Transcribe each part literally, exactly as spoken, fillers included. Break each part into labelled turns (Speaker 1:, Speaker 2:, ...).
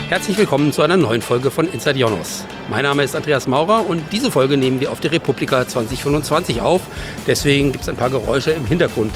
Speaker 1: Herzlich willkommen zu einer neuen Folge von Inside IONOS. Mein Name ist Andreas Maurer und diese Folge nehmen wir auf der Republika zwanzig fünfundzwanzig auf. Deswegen gibt es ein paar Geräusche im Hintergrund.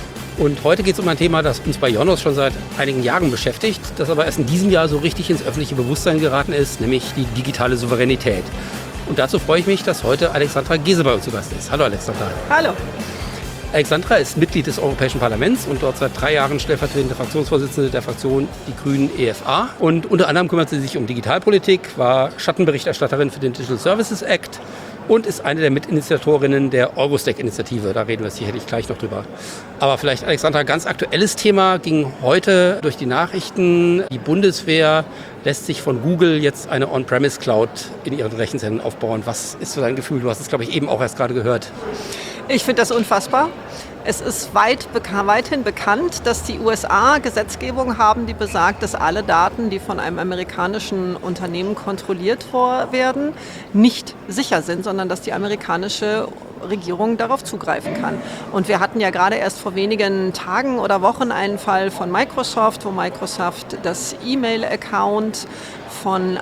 Speaker 1: Und heute geht es um ein Thema, das uns bei IONOS schon seit einigen Jahren beschäftigt, das aber erst in diesem Jahr so richtig ins öffentliche Bewusstsein geraten ist, nämlich die digitale Souveränität. Und dazu freue ich mich, dass heute Alexandra Geese bei uns zu Gast ist. Hallo Alexandra.
Speaker 2: Hallo.
Speaker 1: Alexandra ist Mitglied des Europäischen Parlaments und dort seit drei Jahren stellvertretende Fraktionsvorsitzende der Fraktion Die Grünen E F A. Und unter anderem kümmert sie sich um Digitalpolitik, war Schattenberichterstatterin für den Digital Services Act und ist eine der Mitinitiatorinnen der Eurostec-Initiative. Da reden wir sicherlich gleich noch drüber. Aber vielleicht, Alexandra, ganz aktuelles Thema ging heute durch die Nachrichten. Die Bundeswehr lässt sich von Google jetzt eine On-Premise-Cloud in ihren Rechenzentren aufbauen. Was ist so dein Gefühl? Du hast es, glaube ich, eben auch erst gerade gehört.
Speaker 2: Ich finde das unfassbar. Es ist weit, weithin bekannt, dass die U S A Gesetzgebung haben, die besagt, dass alle Daten, die von einem amerikanischen Unternehmen kontrolliert werden, nicht sicher sind, sondern dass die amerikanische Regierung darauf zugreifen kann. Und wir hatten ja gerade erst vor wenigen Tagen oder Wochen einen Fall von Microsoft, wo Microsoft das E-Mail-Account von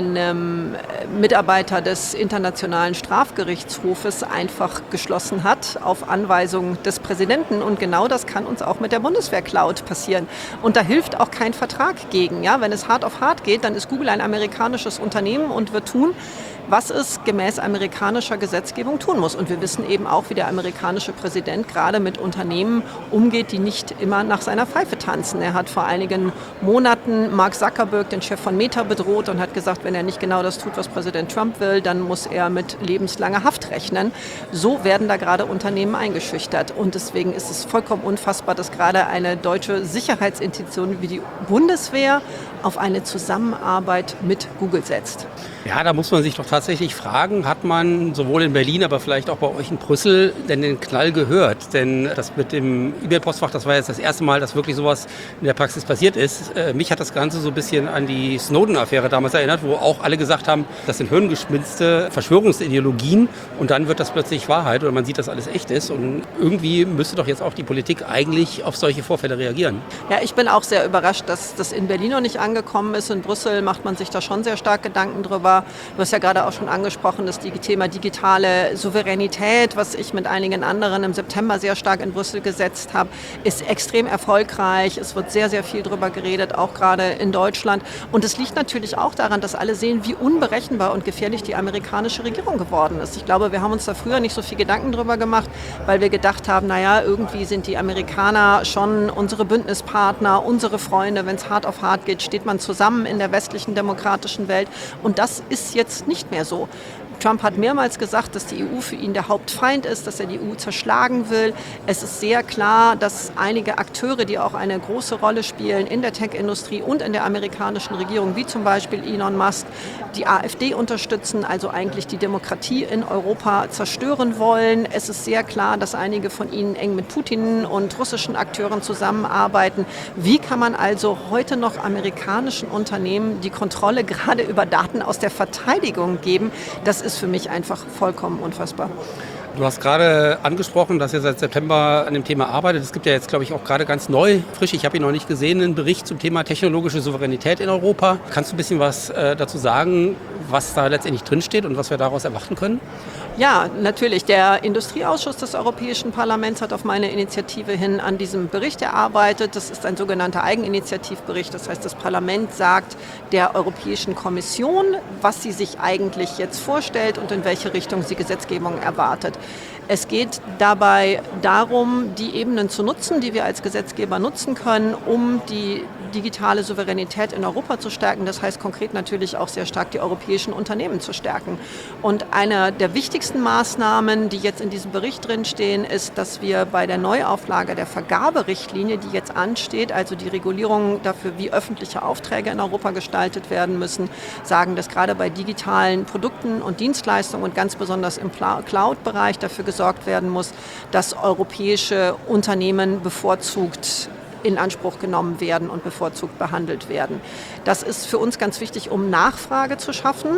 Speaker 2: einem Mitarbeiter des Internationalen Strafgerichtshofes einfach geschlossen hat auf Anweisung des Präsidenten. Und genau das kann uns auch mit der Bundeswehr-Cloud passieren. Und da hilft auch kein Vertrag gegen. Ja? Wenn es hart auf hart geht, dann ist Google ein amerikanisches Unternehmen und wird tun, was es gemäß amerikanischer Gesetzgebung tun muss. Und wir wissen eben auch, wie der amerikanische Präsident gerade mit Unternehmen umgeht, die nicht immer nach seiner Pfeife tanzen. Er hat vor einigen Monaten Mark Zuckerberg, den Chef von Meta, bedroht und hat gesagt, wenn er nicht genau das tut, was Präsident Trump will, dann muss er mit lebenslanger Haft rechnen. So werden da gerade Unternehmen eingeschüchtert. Und deswegen ist es vollkommen unfassbar, dass gerade eine deutsche Sicherheitsinstitution wie die Bundeswehr auf eine Zusammenarbeit mit Google setzt.
Speaker 1: Ja, da muss man sich doch tatsächlich fragen, hat man sowohl in Berlin, aber vielleicht auch bei euch in Brüssel denn den Knall gehört? Denn das mit dem E-Mail-Postfach, das war jetzt das erste Mal, dass wirklich sowas in der Praxis passiert ist. Äh, mich hat das Ganze so ein bisschen an die Snowden-Affäre damals erinnert, wo auch alle gesagt haben, das sind Hirngespinste, Verschwörungsideologien und dann wird das plötzlich Wahrheit oder man sieht, dass alles echt ist. Und irgendwie müsste doch jetzt auch die Politik eigentlich auf solche Vorfälle reagieren.
Speaker 2: Ja, ich bin auch sehr überrascht, dass das in Berlin noch nicht angekommen ist. In Brüssel macht man sich da schon sehr stark Gedanken drüber. Du hast ja gerade auch schon angesprochen, das Thema digitale Souveränität, was ich mit einigen anderen im September sehr stark in Brüssel gesetzt habe, ist extrem erfolgreich. Es wird sehr, sehr viel drüber geredet, auch gerade in Deutschland. Und es liegt natürlich auch daran, dass alle sehen, wie unberechenbar und gefährlich die amerikanische Regierung geworden ist. Ich glaube, wir haben uns da früher nicht so viel Gedanken drüber gemacht, weil wir gedacht haben, naja, irgendwie sind die Amerikaner schon unsere Bündnispartner, unsere Freunde. Wenn es hart auf hart geht, steht man zusammen in der westlichen demokratischen Welt. Und das ist jetzt nicht mehr so. Trump hat mehrmals gesagt, dass die E U für ihn der Hauptfeind ist, dass er die E U zerschlagen will. Es ist sehr klar, dass einige Akteure, die auch eine große Rolle spielen in der Tech-Industrie und in der amerikanischen Regierung, wie zum Beispiel Elon Musk, die AfD unterstützen, also eigentlich die Demokratie in Europa zerstören wollen. Es ist sehr klar, dass einige von ihnen eng mit Putin und russischen Akteuren zusammenarbeiten. Wie kann man also heute noch amerikanischen Unternehmen die Kontrolle gerade über Daten aus der Verteidigung geben? Das ist für mich einfach vollkommen unfassbar.
Speaker 1: Du hast gerade angesprochen, dass ihr seit September an dem Thema arbeitet. Es gibt ja jetzt, glaube ich, auch gerade ganz neu, frisch, ich habe ihn noch nicht gesehen, einen Bericht zum Thema technologische Souveränität in Europa. Kannst du ein bisschen was äh, dazu sagen, was da letztendlich drinsteht und was wir daraus erwarten können?
Speaker 2: Ja, natürlich. Der Industrieausschuss des Europäischen Parlaments hat auf meine Initiative hin an diesem Bericht erarbeitet. Das ist ein sogenannter Eigeninitiativbericht. Das heißt, das Parlament sagt der Europäischen Kommission, was sie sich eigentlich jetzt vorstellt und in welche Richtung sie Gesetzgebung erwartet. Es geht dabei darum, die Ebenen zu nutzen, die wir als Gesetzgeber nutzen können, um die digitale Souveränität in Europa zu stärken. Das heißt konkret natürlich auch sehr stark die europäischen Unternehmen zu stärken. Und eine der wichtigsten Maßnahmen, die jetzt in diesem Bericht drinstehen, ist, dass wir bei der Neuauflage der Vergaberichtlinie, die jetzt ansteht, also die Regulierung dafür, wie öffentliche Aufträge in Europa gestaltet werden müssen, sagen, dass gerade bei digitalen Produkten und Dienstleistungen und ganz besonders im Cloud-Bereich dafür gesorgt werden muss, dass europäische Unternehmen bevorzugt in Anspruch genommen werden und bevorzugt behandelt werden. Das ist für uns ganz wichtig, um Nachfrage zu schaffen.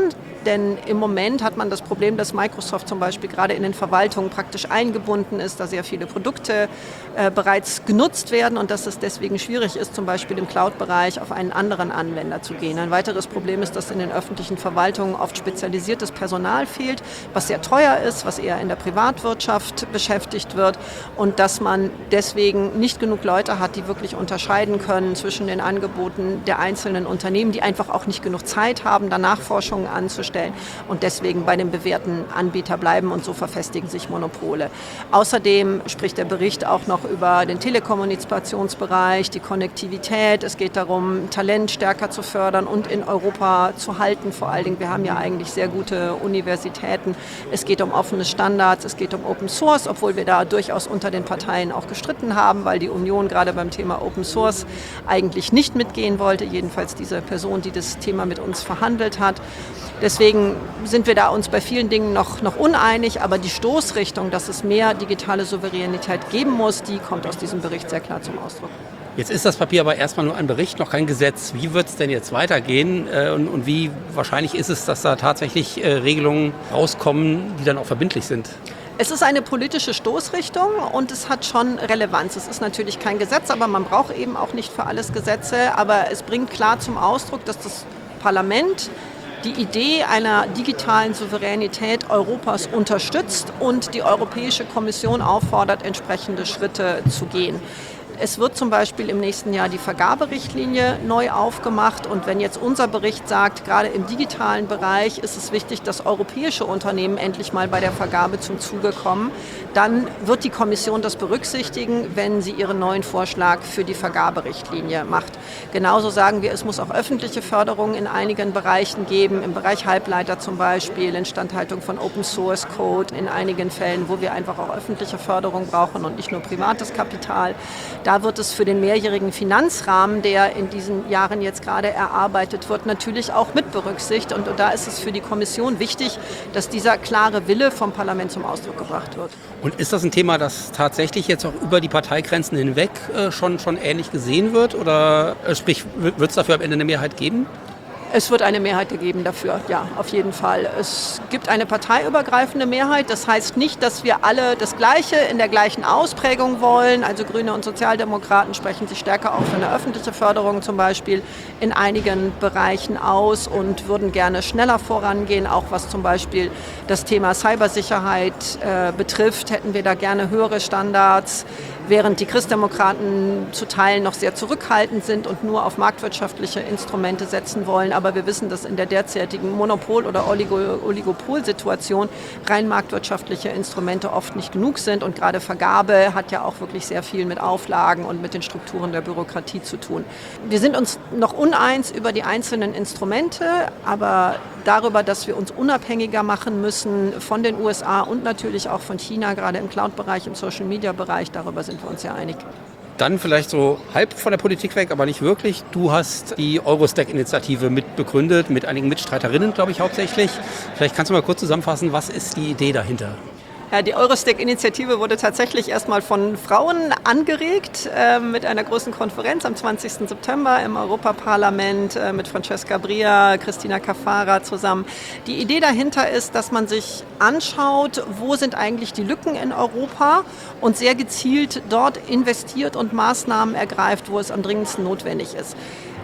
Speaker 2: denn im Moment hat man das Problem, dass Microsoft zum Beispiel gerade in den Verwaltungen praktisch eingebunden ist, da sehr viele Produkte äh, bereits genutzt werden und dass es deswegen schwierig ist, zum Beispiel im Cloud-Bereich auf einen anderen Anwender zu gehen. Ein weiteres Problem ist, dass in den öffentlichen Verwaltungen oft spezialisiertes Personal fehlt, was sehr teuer ist, was eher in der Privatwirtschaft beschäftigt wird und dass man deswegen nicht genug Leute hat, die wirklich unterscheiden können zwischen den Angeboten der einzelnen Unternehmen, die einfach auch nicht genug Zeit haben, da Nachforschungen anzustellen und deswegen bei dem bewährten Anbieter bleiben und so verfestigen sich Monopole. Außerdem spricht der Bericht auch noch über den Telekommunikationsbereich, die Konnektivität. Es geht darum, Talent stärker zu fördern und in Europa zu halten. Vor allen Dingen, wir haben ja eigentlich sehr gute Universitäten. Es geht um offene Standards, es geht um Open Source, obwohl wir da durchaus unter den Parteien auch gestritten haben, weil die Union gerade beim Thema Open Source eigentlich nicht mitgehen wollte, jedenfalls diese Person, die das Thema mit uns verhandelt hat. Deswegen sind wir da uns bei vielen Dingen noch, noch uneinig, aber die Stoßrichtung, dass es mehr digitale Souveränität geben muss, die kommt aus diesem Bericht sehr klar zum Ausdruck.
Speaker 1: Jetzt ist das Papier aber erstmal nur ein Bericht, noch kein Gesetz. Wie wird es denn jetzt weitergehen äh, und, und wie wahrscheinlich ist es, dass da tatsächlich äh, Regelungen rauskommen, die dann auch verbindlich sind?
Speaker 2: Es ist eine politische Stoßrichtung und es hat schon Relevanz. Es ist natürlich kein Gesetz, aber man braucht eben auch nicht für alles Gesetze. Aber es bringt klar zum Ausdruck, dass das Parlament die Idee einer digitalen Souveränität Europas unterstützt und die Europäische Kommission auffordert, entsprechende Schritte zu gehen. Es wird zum Beispiel im nächsten Jahr die Vergaberichtlinie neu aufgemacht und wenn jetzt unser Bericht sagt, gerade im digitalen Bereich ist es wichtig, dass europäische Unternehmen endlich mal bei der Vergabe zum Zuge kommen, dann wird die Kommission das berücksichtigen, wenn sie ihren neuen Vorschlag für die Vergaberichtlinie macht. Genauso sagen wir, es muss auch öffentliche Förderung in einigen Bereichen geben, im Bereich Halbleiter zum Beispiel, Instandhaltung von Open Source Code, in einigen Fällen, wo wir einfach auch öffentliche Förderung brauchen und nicht nur privates Kapital. Da wird es für den mehrjährigen Finanzrahmen, der in diesen Jahren jetzt gerade erarbeitet wird, natürlich auch mit berücksichtigt. Und da ist es für die Kommission wichtig, dass dieser klare Wille vom Parlament zum Ausdruck gebracht wird.
Speaker 1: Und ist das ein Thema, das tatsächlich jetzt auch über die Parteigrenzen hinweg äh, schon, schon ähnlich gesehen wird? Oder äh, sprich, wird es dafür am Ende eine Mehrheit geben?
Speaker 2: Es wird eine Mehrheit geben dafür, ja, auf jeden Fall. Es gibt eine parteiübergreifende Mehrheit. Das heißt nicht, dass wir alle das Gleiche in der gleichen Ausprägung wollen. Also Grüne und Sozialdemokraten sprechen sich stärker auch für eine öffentliche Förderung zum Beispiel in einigen Bereichen aus und würden gerne schneller vorangehen. Auch was zum Beispiel das Thema Cybersicherheit äh, betrifft, hätten wir da gerne höhere Standards. Während die Christdemokraten zu Teilen noch sehr zurückhaltend sind und nur auf marktwirtschaftliche Instrumente setzen wollen. Aber wir wissen, dass in der derzeitigen Monopol- oder Oligo- Oligopolsituation rein marktwirtschaftliche Instrumente oft nicht genug sind. Und gerade Vergabe hat ja auch wirklich sehr viel mit Auflagen und mit den Strukturen der Bürokratie zu tun. Wir sind uns noch uneins über die einzelnen Instrumente, aber darüber, dass wir uns unabhängiger machen müssen von den U S A und natürlich auch von China, gerade im Cloud-Bereich, im Social-Media-Bereich, darüber sind wir uns ja einig.
Speaker 1: Dann vielleicht so halb von der Politik weg, aber nicht wirklich. Du hast die Eurostack-Initiative mit begründet, mit einigen Mitstreiterinnen, glaube ich, hauptsächlich. Vielleicht kannst du mal kurz zusammenfassen, was ist die Idee dahinter?
Speaker 2: Ja, die Eurostack-Initiative wurde tatsächlich erstmal von Frauen angeregt äh, mit einer großen Konferenz am zwanzigsten September im Europaparlament äh, mit Francesca Bria, Cristina Caffarra zusammen. Die Idee dahinter ist, dass man sich anschaut, wo sind eigentlich die Lücken in Europa und sehr gezielt dort investiert und Maßnahmen ergreift, wo es am dringendsten notwendig ist.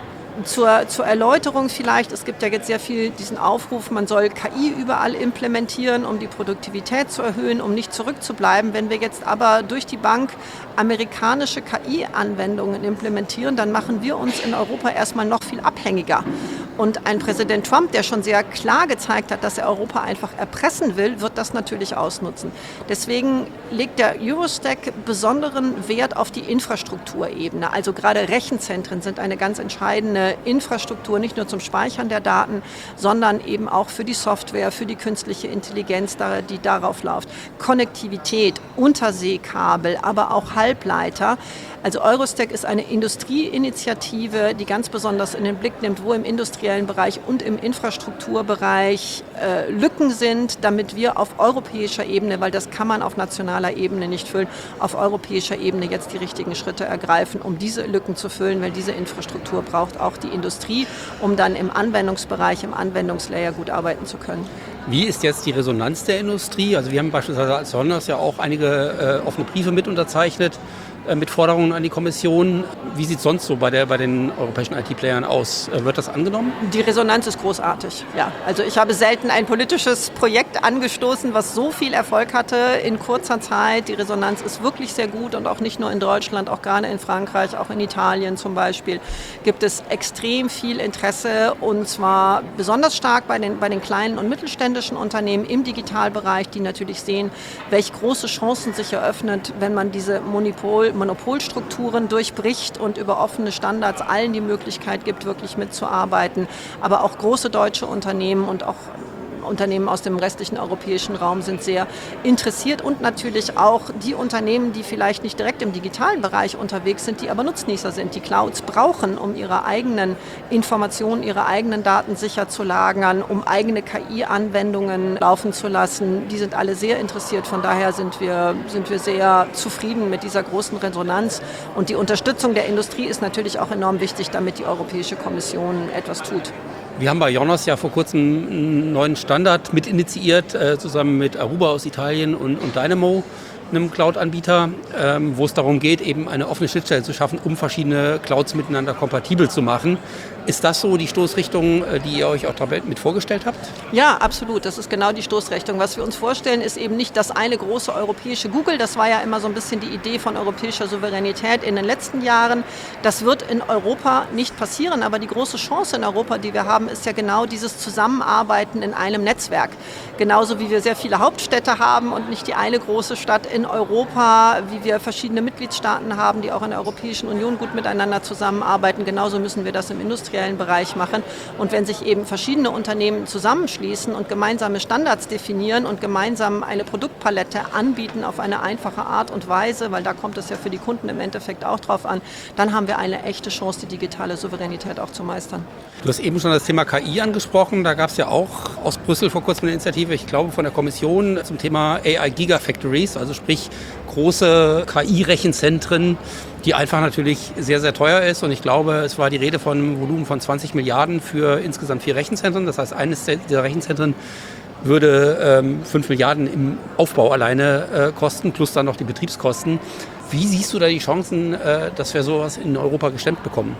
Speaker 2: Zur, zur Erläuterung vielleicht, es gibt ja jetzt sehr viel diesen Aufruf, man soll K I überall implementieren, um die Produktivität zu erhöhen, um nicht zurückzubleiben. Wenn wir jetzt aber durch die Bank amerikanische K I-Anwendungen implementieren, dann machen wir uns in Europa erstmal noch viel abhängiger. Und ein Präsident Trump, der schon sehr klar gezeigt hat, dass er Europa einfach erpressen will, wird das natürlich ausnutzen. Deswegen legt der Eurostack besonderen Wert auf die Infrastrukturebene. Also gerade Rechenzentren sind eine ganz entscheidende Infrastruktur, nicht nur zum Speichern der Daten, sondern eben auch für die Software, für die künstliche Intelligenz, die darauf läuft. Konnektivität, Unterseekabel, aber auch Halbleiter. Also Eurostack ist eine Industrieinitiative, die ganz besonders in den Blick nimmt, wo im industriellen Bereich und im Infrastrukturbereich äh, Lücken sind, damit wir auf europäischer Ebene, weil das kann man auf nationaler Ebene nicht füllen, auf europäischer Ebene jetzt die richtigen Schritte ergreifen, um diese Lücken zu füllen, weil diese Infrastruktur braucht auch die Industrie, um dann im Anwendungsbereich, im Anwendungslayer gut arbeiten zu können.
Speaker 1: Wie ist jetzt die Resonanz der Industrie? Also wir haben beispielsweise als Sonos ja auch einige äh, offene Briefe mit unterzeichnet, äh, mit Forderungen an die Kommission. Wie sieht es sonst so bei, der, bei den europäischen I T-Playern aus? Äh, wird das angenommen?
Speaker 2: Die Resonanz ist großartig, ja. Also ich habe selten ein politisches Projekt angestoßen, was so viel Erfolg hatte in kurzer Zeit. Die Resonanz ist wirklich sehr gut und auch nicht nur in Deutschland, auch gerade in Frankreich, auch in Italien zum Beispiel, gibt es extrem viel Interesse und zwar besonders stark bei den, bei den kleinen und mittelständischen Unternehmen im Digitalbereich, die natürlich sehen, welche große Chancen sich eröffnet, wenn man diese Monopol, Monopolstrukturen durchbricht und über offene Standards allen die Möglichkeit gibt, wirklich mitzuarbeiten. Aber auch große deutsche Unternehmen und auch Unternehmen aus dem restlichen europäischen Raum sind sehr interessiert und natürlich auch die Unternehmen, die vielleicht nicht direkt im digitalen Bereich unterwegs sind, die aber Nutznießer sind, die Clouds brauchen, um ihre eigenen Informationen, ihre eigenen Daten sicher zu lagern, um eigene K I-Anwendungen laufen zu lassen. Die sind alle sehr interessiert. Von daher sind wir, sind wir sehr zufrieden mit dieser großen Resonanz. Und die Unterstützung der Industrie ist natürlich auch enorm wichtig, damit die Europäische Kommission etwas tut.
Speaker 1: Wir haben bei Ionos ja vor kurzem einen neuen Standard mit initiiert, äh, zusammen mit Aruba aus Italien und, und Dynamo, einem Cloud-Anbieter, ähm, wo es darum geht, eben eine offene Schnittstelle zu schaffen, um verschiedene Clouds miteinander kompatibel zu machen. Ist das so die Stoßrichtung, die ihr euch auch mit vorgestellt habt?
Speaker 2: Ja, absolut. Das ist genau die Stoßrichtung. Was wir uns vorstellen, ist eben nicht das eine große europäische Google. Das war ja immer so ein bisschen die Idee von europäischer Souveränität in den letzten Jahren. Das wird in Europa nicht passieren. Aber die große Chance in Europa, die wir haben, ist ja genau dieses Zusammenarbeiten in einem Netzwerk. Genauso wie wir sehr viele Hauptstädte haben und nicht die eine große Stadt in Europa, wie wir verschiedene Mitgliedstaaten haben, die auch in der Europäischen Union gut miteinander zusammenarbeiten. Genauso müssen wir das im industriellen Bereich machen. Und wenn sich eben verschiedene Unternehmen zusammenschließen und gemeinsame Standards definieren und gemeinsam eine Produktpalette anbieten auf eine einfache Art und Weise, weil da kommt es ja für die Kunden im Endeffekt auch drauf an, dann haben wir eine echte Chance, die digitale Souveränität auch zu meistern.
Speaker 1: Du hast eben schon das Thema K I angesprochen. Da gab es ja auch aus Brüssel vor kurzem eine Initiative, ich glaube von der Kommission, zum Thema A I Gigafactories, also sprich große K I-Rechenzentren, die einfach natürlich sehr, sehr teuer ist. Und ich glaube, es war die Rede von einem Volumen von zwanzig Milliarden für insgesamt vier Rechenzentren. Das heißt, eines dieser Rechenzentren würde ähm, fünf Milliarden im Aufbau alleine äh, kosten, plus dann noch die Betriebskosten. Wie siehst du da die Chancen, äh, dass wir sowas in Europa gestemmt bekommen?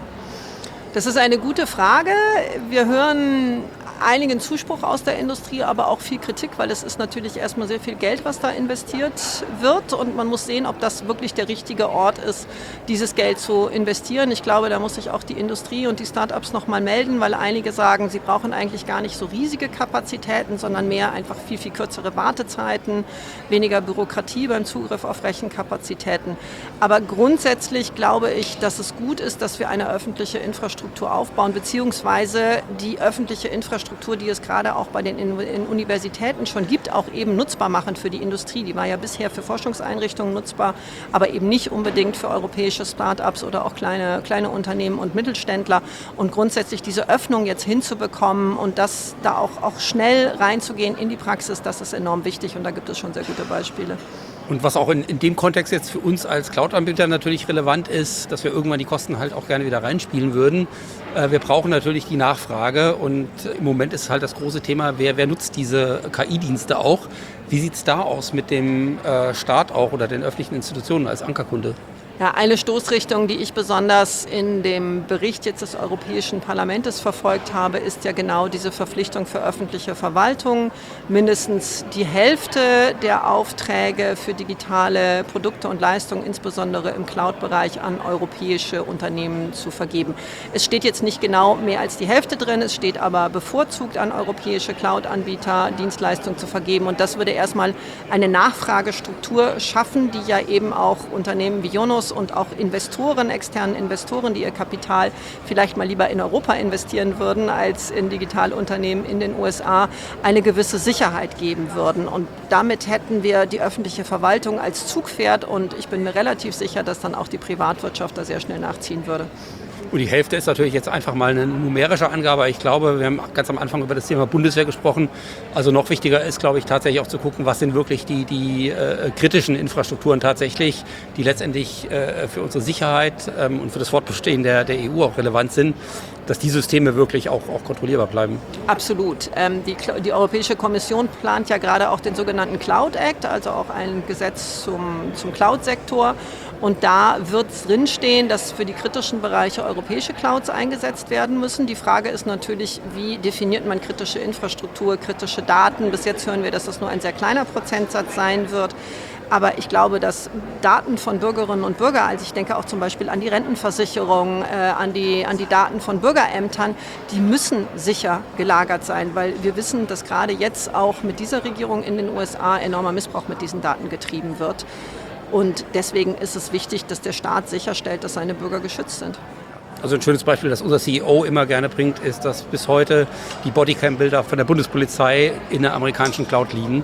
Speaker 2: Das ist eine gute Frage. Wir hören einigen Zuspruch aus der Industrie, aber auch viel Kritik, weil es ist natürlich erstmal sehr viel Geld, was da investiert wird und man muss sehen, ob das wirklich der richtige Ort ist, dieses Geld zu investieren. Ich glaube, da muss sich auch die Industrie und die Start-ups nochmal melden, weil einige sagen, sie brauchen eigentlich gar nicht so riesige Kapazitäten, sondern mehr einfach viel, viel kürzere Wartezeiten, weniger Bürokratie beim Zugriff auf Rechenkapazitäten. Aber grundsätzlich glaube ich, dass es gut ist, dass wir eine öffentliche Infrastruktur aufbauen, beziehungsweise die öffentliche Infrastruktur, die es gerade auch bei den Universitäten schon gibt, auch eben nutzbar machen für die Industrie. Die war ja bisher für Forschungseinrichtungen nutzbar, aber eben nicht unbedingt für europäische Start-ups oder auch kleine, kleine Unternehmen und Mittelständler. Und grundsätzlich diese Öffnung jetzt hinzubekommen und das da auch, auch schnell reinzugehen in die Praxis, das ist enorm wichtig und da gibt es schon sehr gute Beispiele.
Speaker 1: Und was auch in, in dem Kontext jetzt für uns als Cloud-Anbieter natürlich relevant ist, dass wir irgendwann die Kosten halt auch gerne wieder reinspielen würden. Äh, wir brauchen natürlich die Nachfrage und im Moment ist halt das große Thema, wer, wer nutzt diese K I-Dienste auch? Wie sieht es da aus mit dem äh, Staat auch oder den öffentlichen Institutionen als Ankerkunde?
Speaker 2: Ja, eine Stoßrichtung, die ich besonders in dem Bericht jetzt des Europäischen Parlaments verfolgt habe, ist ja genau diese Verpflichtung für öffentliche Verwaltung, mindestens die Hälfte der Aufträge für digitale Produkte und Leistungen, insbesondere im Cloud-Bereich, an europäische Unternehmen zu vergeben. Es steht jetzt nicht genau mehr als die Hälfte drin, es steht aber bevorzugt an europäische Cloud-Anbieter, Dienstleistungen zu vergeben. Und das würde erstmal eine Nachfragestruktur schaffen, die ja eben auch Unternehmen wie Ionos Fonds und auch Investoren, externen Investoren, die ihr Kapital vielleicht mal lieber in Europa investieren würden als in Digitalunternehmen in den U S A, eine gewisse Sicherheit geben würden. Und damit hätten wir die öffentliche Verwaltung als Zugpferd und ich bin mir relativ sicher, dass dann auch die Privatwirtschaft da sehr schnell nachziehen würde.
Speaker 1: Und die Hälfte ist natürlich jetzt einfach mal eine numerische Angabe. Ich glaube, wir haben ganz am Anfang über das Thema Bundeswehr gesprochen. Also noch wichtiger ist, glaube ich, tatsächlich auch zu gucken, was sind wirklich die, die äh, kritischen Infrastrukturen tatsächlich, die letztendlich äh, für unsere Sicherheit ähm, und für das Fortbestehen der, der E U auch relevant sind, dass die Systeme wirklich auch, auch kontrollierbar bleiben.
Speaker 2: Absolut. Ähm, die, die Europäische Kommission plant ja gerade auch den sogenannten Cloud Act, also auch ein Gesetz zum, zum Cloud-Sektor. Und da wird drinstehen, dass für die kritischen Bereiche europäische Clouds eingesetzt werden müssen. Die Frage ist natürlich, wie definiert man kritische Infrastruktur, kritische Daten? Bis jetzt hören wir, dass das nur ein sehr kleiner Prozentsatz sein wird. Aber ich glaube, dass Daten von Bürgerinnen und Bürgern, also ich denke auch zum Beispiel an die Rentenversicherung, äh, an, die, an die Daten von Bürgerämtern, die müssen sicher gelagert sein, weil wir wissen, dass gerade jetzt auch mit dieser Regierung in den U S A enormer Missbrauch mit diesen Daten getrieben wird. Und deswegen ist es wichtig, dass der Staat sicherstellt, dass seine Bürger geschützt sind.
Speaker 1: Also ein schönes Beispiel, das unser C E O immer gerne bringt, ist, dass bis heute die Bodycam-Bilder von der Bundespolizei in der amerikanischen Cloud liegen.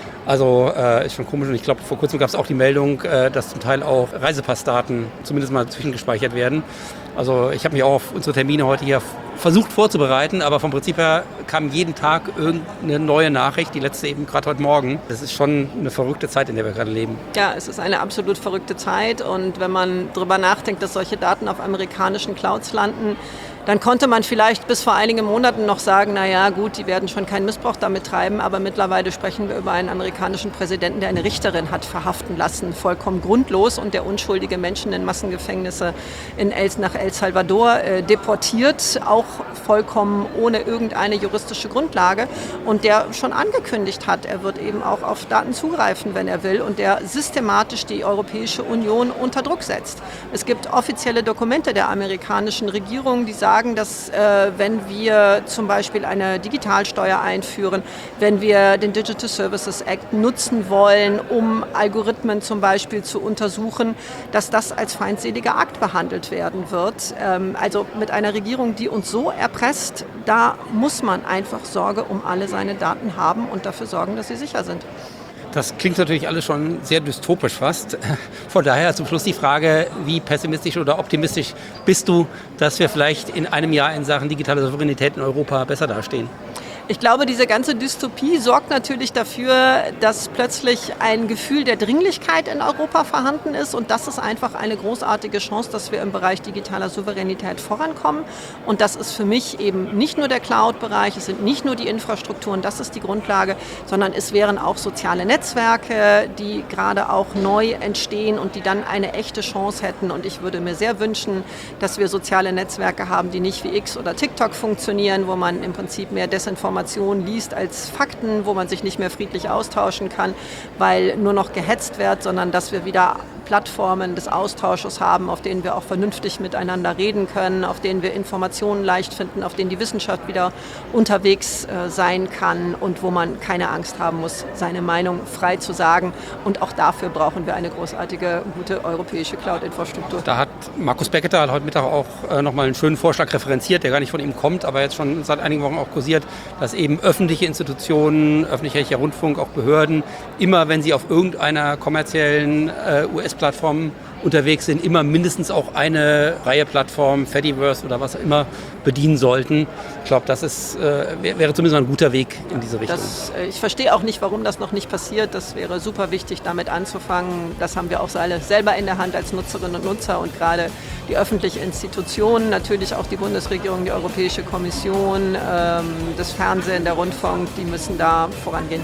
Speaker 1: Also äh, ist schon komisch und ich glaube, vor kurzem gab es auch die Meldung, äh, dass zum Teil auch Reisepassdaten zumindest mal zwischengespeichert werden. Also ich habe mich auch auf unsere Termine heute hier versucht vorzubereiten, aber vom Prinzip her kam jeden Tag irgendeine neue Nachricht, die letzte eben gerade heute Morgen. Das ist schon eine verrückte Zeit, in der wir gerade leben.
Speaker 2: Ja, es ist eine absolut verrückte Zeit und wenn man darüber nachdenkt, dass solche Daten auf amerikanischen Clouds landen, dann konnte man vielleicht bis vor einigen Monaten noch sagen, naja gut, die werden schon keinen Missbrauch damit treiben, aber mittlerweile sprechen wir über einen amerikanischen Präsidenten, der eine Richterin hat verhaften lassen, vollkommen grundlos und der unschuldige Menschen in Massengefängnisse in El, nach El Salvador äh, deportiert, auch vollkommen ohne irgendeine juristische Grundlage und der schon angekündigt hat, er wird eben auch auf Daten zugreifen, wenn er will und der systematisch die Europäische Union unter Druck setzt. Es gibt offizielle Dokumente der amerikanischen Regierung, die sagen, dass äh, wenn wir zum Beispiel eine Digitalsteuer einführen, wenn wir den Digital Services Act nutzen wollen, um Algorithmen zum Beispiel zu untersuchen, dass das als feindseliger Akt behandelt werden wird. Ähm, also mit einer Regierung, die uns so erpresst, da muss man einfach Sorge um alle seine Daten haben und dafür sorgen, dass sie sicher sind.
Speaker 1: Das klingt natürlich alles schon sehr dystopisch fast. Von daher zum Schluss die Frage, wie pessimistisch oder optimistisch bist du, dass wir vielleicht in einem Jahr in Sachen digitale Souveränität in Europa besser dastehen?
Speaker 2: Ich glaube, diese ganze Dystopie sorgt natürlich dafür, dass plötzlich ein Gefühl der Dringlichkeit in Europa vorhanden ist. Und das ist einfach eine großartige Chance, dass wir im Bereich digitaler Souveränität vorankommen. Und das ist für mich eben nicht nur der Cloud-Bereich, es sind nicht nur die Infrastrukturen, das ist die Grundlage, sondern es wären auch soziale Netzwerke, die gerade auch neu entstehen und die dann eine echte Chance hätten. Und ich würde mir sehr wünschen, dass wir soziale Netzwerke haben, die nicht wie X oder TikTok funktionieren, wo man im Prinzip mehr Desinformation liest als Fakten, wo man sich nicht mehr friedlich austauschen kann, weil nur noch gehetzt wird, sondern dass wir wieder Plattformen des Austausches haben, auf denen wir auch vernünftig miteinander reden können, auf denen wir Informationen leicht finden, auf denen die Wissenschaft wieder unterwegs äh, sein kann und wo man keine Angst haben muss, seine Meinung frei zu sagen. Und auch dafür brauchen wir eine großartige, gute europäische Cloud-Infrastruktur.
Speaker 1: Da hat Markus Becketer heute Mittag auch äh, nochmal einen schönen Vorschlag referenziert, der gar nicht von ihm kommt, aber jetzt schon seit einigen Wochen auch kursiert, dass eben öffentliche Institutionen, öffentlich-rechtlicher Rundfunk, auch Behörden, immer wenn sie auf irgendeiner kommerziellen äh, U S-Plattform unterwegs sind, immer mindestens auch eine Reihe Plattformen, Fediverse oder was auch immer, bedienen sollten. Ich glaube, das ist, äh, wäre zumindest ein guter Weg in diese Richtung.
Speaker 2: Das, äh, ich verstehe auch nicht, warum das noch nicht passiert. Das wäre super wichtig, damit anzufangen. Das haben wir auch alle selber in der Hand als Nutzerinnen und Nutzer und gerade die öffentlichen Institutionen, natürlich auch die Bundesregierung, die Europäische Kommission, ähm, das Fernsehen, der Rundfunk, die müssen da vorangehen.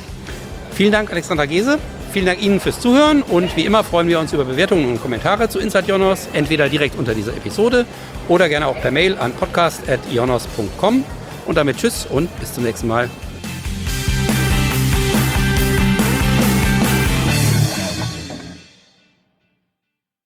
Speaker 1: Vielen Dank, Alexandra Gese. Vielen Dank Ihnen fürs Zuhören und wie immer freuen wir uns über Bewertungen und Kommentare zu Inside Ionos, entweder direkt unter dieser Episode oder gerne auch per Mail an podcast at ionos punkt com. Und damit tschüss und bis zum nächsten Mal.